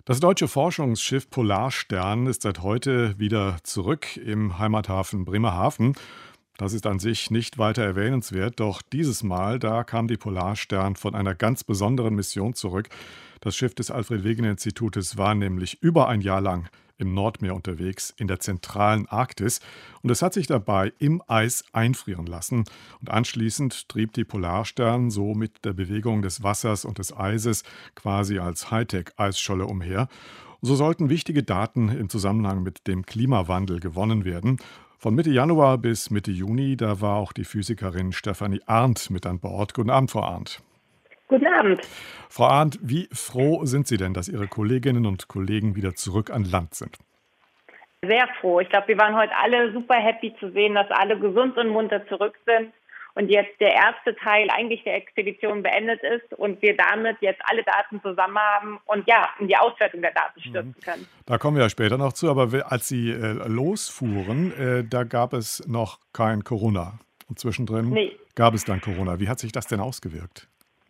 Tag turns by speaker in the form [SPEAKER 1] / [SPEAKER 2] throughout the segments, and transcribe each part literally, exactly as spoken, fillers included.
[SPEAKER 1] Das deutsche Forschungsschiff Polarstern ist seit heute wieder zurück im Heimathafen Bremerhaven. Das ist an sich nicht weiter erwähnenswert, doch dieses Mal, da kam die Polarstern von einer ganz besonderen Mission zurück. Das Schiff des Alfred-Wegener-Institutes war nämlich über ein Jahr lang im Nordmeer unterwegs, in der zentralen Arktis. Und es hat sich dabei im Eis einfrieren lassen. Und anschließend trieb die Polarstern so mit der Bewegung des Wassers und des Eises quasi als Hightech-Eisscholle umher. So sollten wichtige Daten im Zusammenhang mit dem Klimawandel gewonnen werden. Von Mitte Januar bis Mitte Juni, da war auch die Physikerin Stefanie Arndt mit an Bord. Guten Abend, Frau Arndt.
[SPEAKER 2] Guten Abend.
[SPEAKER 1] Frau Arndt, wie froh sind Sie denn, dass Ihre Kolleginnen und Kollegen wieder zurück an Land sind?
[SPEAKER 2] Sehr froh. Ich glaube, wir waren heute alle super happy zu sehen, dass alle gesund und munter zurück sind und jetzt der erste Teil eigentlich der Expedition beendet ist und wir damit jetzt alle Daten zusammen haben und ja, in die Auswertung der Daten stürzen können.
[SPEAKER 1] Da kommen wir ja später noch zu, aber als Sie äh, losfuhren, äh, da gab es noch kein Corona. Und zwischendrin
[SPEAKER 2] Nee.
[SPEAKER 1] gab es dann Corona. Wie hat sich das denn ausgewirkt?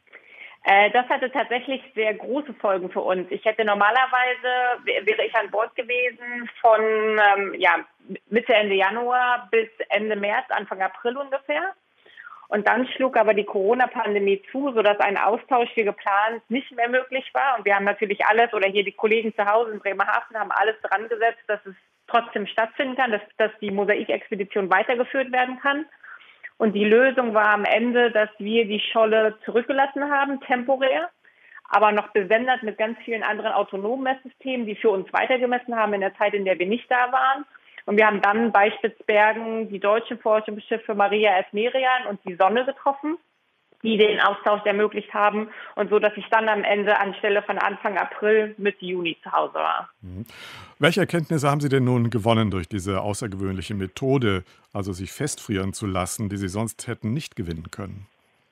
[SPEAKER 2] Äh, das hatte tatsächlich sehr große Folgen für uns. Ich hätte normalerweise, wäre ich an Bord gewesen von ähm, ja, Mitte, Ende Januar bis Ende März, Anfang April ungefähr. Und dann schlug aber die Corona-Pandemie zu, sodass ein Austausch wie geplant nicht mehr möglich war. Und wir haben natürlich alles, oder hier die Kollegen zu Hause in Bremerhaven haben alles dran gesetzt, dass es trotzdem stattfinden kann, dass, dass die Mosaik-Expedition weitergeführt werden kann. Und die Lösung war am Ende, dass wir die Scholle zurückgelassen haben, temporär, aber noch besendet mit ganz vielen anderen autonomen Messsystemen, die für uns weitergemessen haben in der Zeit, in der wir nicht da waren. Und wir haben dann bei Spitzbergen die deutschen Forschungsschiffe Maria S. Merian und die Sonne getroffen, die den Austausch ermöglicht haben und so, dass ich dann am Ende anstelle von Anfang April Mitte Juni zu Hause war.
[SPEAKER 1] Mhm. Welche Erkenntnisse haben Sie denn nun gewonnen durch diese außergewöhnliche Methode, also sich festfrieren zu lassen, die Sie sonst hätten nicht gewinnen können?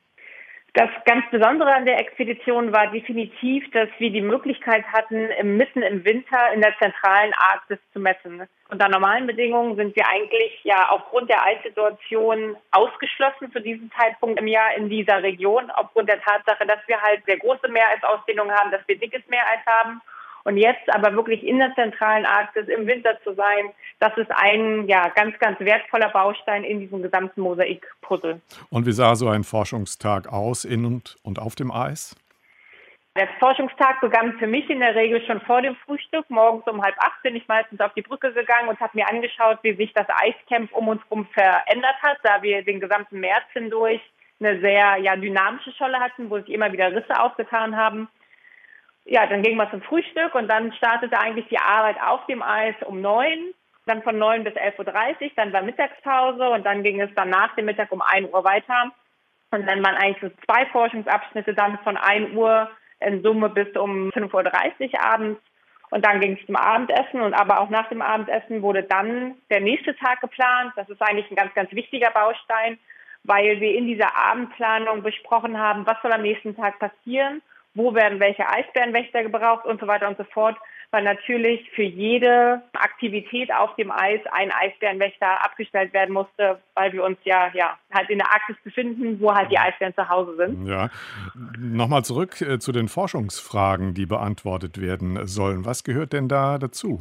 [SPEAKER 2] Das ganz Besondere an der Expedition war definitiv, dass wir die Möglichkeit hatten, mitten im Winter in der zentralen Arktis zu messen. Unter normalen Bedingungen sind wir eigentlich ja aufgrund der Eissituation ausgeschlossen zu diesem Zeitpunkt im Jahr in dieser Region, aufgrund der Tatsache, dass wir halt sehr große Meereisausdehnung haben, dass wir dickes Meereis haben. Und jetzt aber wirklich in der zentralen Arktis im Winter zu sein, das ist ein ja ganz, ganz wertvoller Baustein in diesem gesamten Mosaik-Puzzle.
[SPEAKER 1] Und wie sah so ein Forschungstag aus in und, und auf dem Eis?
[SPEAKER 2] Der Forschungstag begann für mich in der Regel schon vor dem Frühstück. Morgens um halb acht bin ich meistens auf die Brücke gegangen und habe mir angeschaut, wie sich das Eiscamp um uns herum verändert hat, da wir den gesamten März hindurch eine sehr ja, dynamische Scholle hatten, wo sich immer wieder Risse aufgetan haben. Ja, dann ging man zum Frühstück und dann startete eigentlich die Arbeit auf dem Eis um neun, dann von neun bis elf Uhr dreißig, dann war Mittagspause und dann ging es dann nach dem Mittag um ein Uhr weiter. Und dann waren eigentlich so zwei Forschungsabschnitte dann von ein Uhr in Summe bis um fünf Uhr dreißig abends. Und dann ging es zum Abendessen und aber auch nach dem Abendessen wurde dann der nächste Tag geplant. Das ist eigentlich ein ganz, ganz wichtiger Baustein, weil wir in dieser Abendplanung besprochen haben, was soll am nächsten Tag passieren, wo werden welche Eisbärenwächter gebraucht und so weiter und so fort, weil natürlich für jede Aktivität auf dem Eis ein Eisbärenwächter abgestellt werden musste, weil wir uns ja, ja halt in der Arktis befinden, wo halt die Eisbären zu Hause sind.
[SPEAKER 1] Ja, nochmal zurück äh, zu den Forschungsfragen, die beantwortet werden sollen. Was gehört denn da dazu?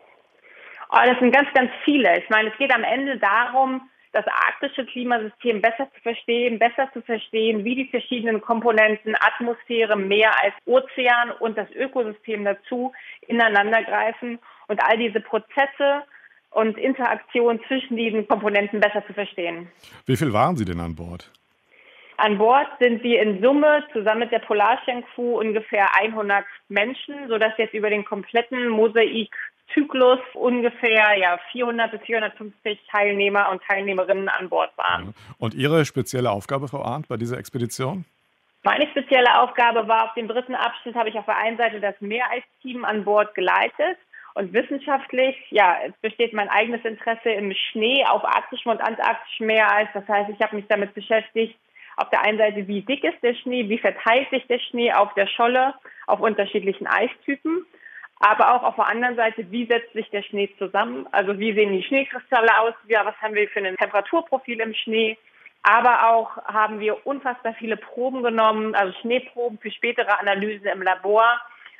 [SPEAKER 2] Oh, das sind ganz, ganz viele. Ich meine, es geht am Ende darum, das arktische Klimasystem besser zu verstehen, besser zu verstehen, wie die verschiedenen Komponenten Atmosphäre, Meer als Ozean und das Ökosystem dazu ineinandergreifen und all diese Prozesse und Interaktionen zwischen diesen Komponenten besser zu verstehen. Wie
[SPEAKER 1] viel waren Sie denn an Bord?
[SPEAKER 2] An Bord sind wir in Summe zusammen mit der Polarstern-Crew ungefähr hundert Menschen, sodass jetzt über den kompletten Mosaik-Zyklus ungefähr ja, vierhundert bis vierhundertfünfzig Teilnehmer und Teilnehmerinnen an Bord waren.
[SPEAKER 1] Und Ihre spezielle Aufgabe, Frau Arndt, bei dieser Expedition?
[SPEAKER 2] Meine spezielle Aufgabe war, auf dem dritten Abschnitt habe ich auf der einen Seite das Meereisteam an Bord geleitet. Und wissenschaftlich, ja, es besteht mein eigenes Interesse im Schnee auf arktischem und antarktischem Meereis. Das heißt, ich habe mich damit beschäftigt, auf der einen Seite, wie dick ist der Schnee, wie verteilt sich der Schnee auf der Scholle, auf unterschiedlichen Eistypen. Aber auch auf der anderen Seite, wie setzt sich der Schnee zusammen? Also wie sehen die Schneekristalle aus? Ja, was haben wir für ein Temperaturprofil im Schnee? Aber auch haben wir unfassbar viele Proben genommen, also Schneeproben für spätere Analysen im Labor.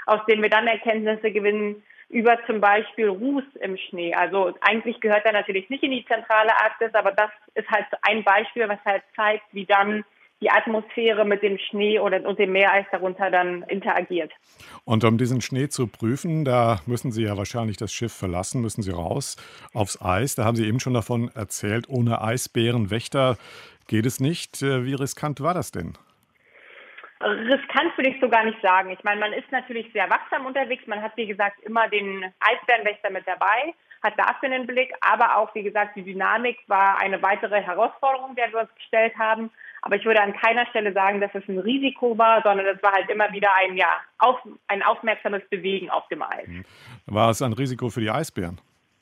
[SPEAKER 2] aus denen wir dann Erkenntnisse gewinnen über zum Beispiel Ruß im Schnee. Also eigentlich gehört er natürlich nicht in die zentrale Arktis, aber das ist halt ein Beispiel, was halt zeigt, wie dann die Atmosphäre mit dem Schnee oder und dem Meereis darunter dann interagiert.
[SPEAKER 1] Und um diesen Schnee zu prüfen, da müssen Sie ja wahrscheinlich das Schiff verlassen, müssen Sie raus aufs Eis. Da haben Sie eben schon davon erzählt, ohne Eisbärenwächter geht es nicht. Äh, Wie riskant war das denn?
[SPEAKER 2] Riskant würde ich so gar nicht sagen. Ich meine, man ist natürlich sehr wachsam unterwegs. Man hat, wie gesagt, immer den Eisbärenwächter mit dabei, hat dafür einen Blick. Aber auch, wie gesagt, die Dynamik war eine weitere Herausforderung, der wir uns gestellt haben. Aber ich würde an keiner Stelle sagen, dass es ein Risiko war, sondern es war halt immer wieder ein, ja, auf, ein aufmerksames Bewegen auf dem Eis.
[SPEAKER 1] War es ein Risiko für die Eisbären?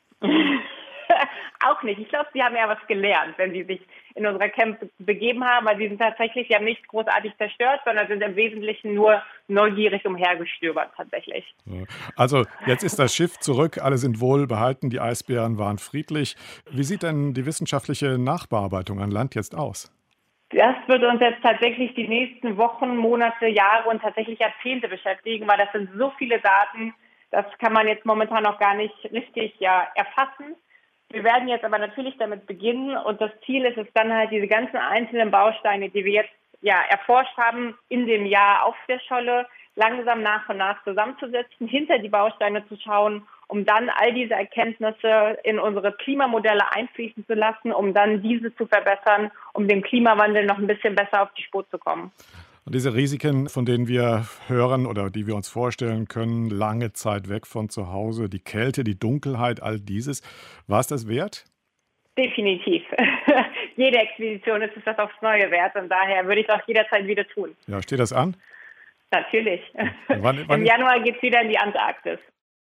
[SPEAKER 2] Auch nicht. Ich glaube, sie haben ja was gelernt, wenn sie sich in unserer Camp begeben haben, weil sie sind tatsächlich, sie haben nicht großartig zerstört, sondern sind im Wesentlichen nur neugierig umhergestöbert tatsächlich.
[SPEAKER 1] Ja. Also jetzt ist das Schiff zurück, alle sind wohlbehalten, die Eisbären waren friedlich. Wie sieht denn die wissenschaftliche Nachbearbeitung an Land jetzt aus?
[SPEAKER 2] Das wird uns jetzt tatsächlich die nächsten Wochen, Monate, Jahre und tatsächlich Jahrzehnte beschäftigen, weil das sind so viele Daten, das kann man jetzt momentan noch gar nicht richtig ja, erfassen. Wir werden jetzt aber natürlich damit beginnen und das Ziel ist es dann halt, diese ganzen einzelnen Bausteine, die wir jetzt ja erforscht haben, in dem Jahr auf der Scholle langsam nach und nach zusammenzusetzen, hinter die Bausteine zu schauen, um dann all diese Erkenntnisse in unsere Klimamodelle einfließen zu lassen, um dann diese zu verbessern, um dem Klimawandel noch ein bisschen besser auf die Spur zu kommen.
[SPEAKER 1] Und diese Risiken, von denen wir hören oder die wir uns vorstellen können, lange Zeit weg von zu Hause, die Kälte, die Dunkelheit, all dieses, war es das wert?
[SPEAKER 2] Definitiv. Jede Expedition ist es das aufs Neue wert und daher würde ich es auch jederzeit wieder tun.
[SPEAKER 1] Ja, steht das an?
[SPEAKER 2] Natürlich.
[SPEAKER 1] Wann, wann
[SPEAKER 2] Im Januar geht es wieder in die Antarktis.